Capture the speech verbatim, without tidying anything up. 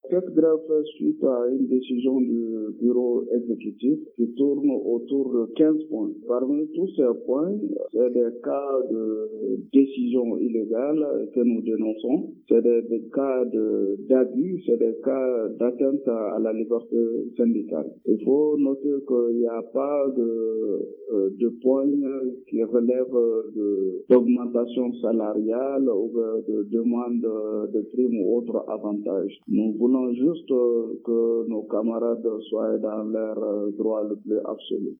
Cette grève fait suite à une décision du bureau exécutif qui tourne autour de quinze points. Parmi tous ces points, c'est des cas de décision illégale que nous dénonçons, c'est des, des cas de, d'abus, c'est des cas d'atteinte à la liberté syndicale. Il faut noter qu'il n'y a pas de, de points qui relèvent de, d'augmentation salariale ou de demande de primes ou autres avantages. Nous voulons juste que nos camarades soient dans leur droit le plus absolu.